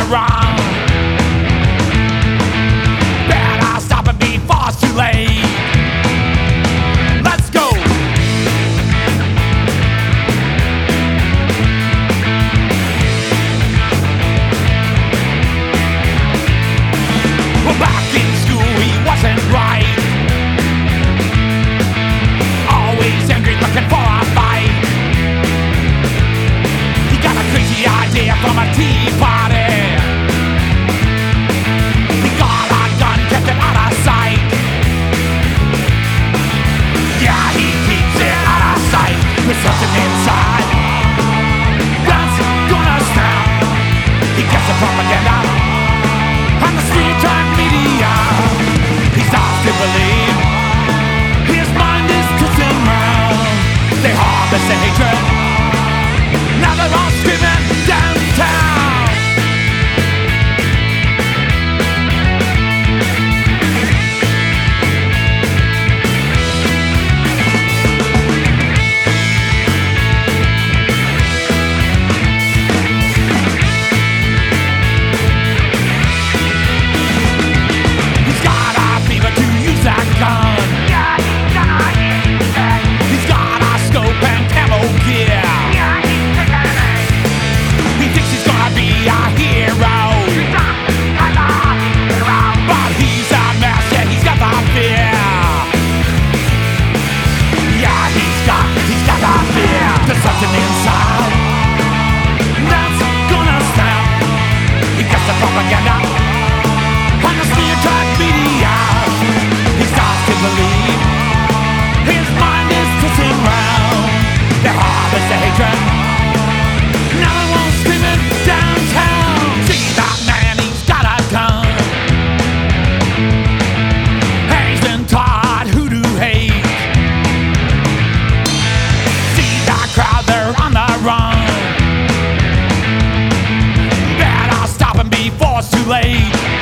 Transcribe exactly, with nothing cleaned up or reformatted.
run. Better stop it before it's too late. Let's go. Well, back in school he wasn't right. Always angry, looking for a fight. He got a crazy idea from a tea party. He got a gun, kept it out of sight. Yeah, he keeps it out of sight. There's something inside that's gonna snap. He gets the propaganda on the street time media. He starts to believe his mind is twisting round. They harvest the hatred. Now they're all screaming downtown. He's got a fever to use that gun. Yeah, he's gonna use it. He's got a scope and camo gear. Yeah, he's taking it. He thinks he's gonna be a hero, Stop and a hero. but he's a mess, yeah, he's got the fear. Yeah, he's got, he's got the fear. There's something inside that's gonna snap. He gets the propaganda on the smear track media. He starts to believe his mind is twisting round. They harvest the hatred. Now everyone's screaming downtown. See that man, he's got a gun. And he's been taught who to hate. See that crowd, they're on the run. Better stop him before it's too late.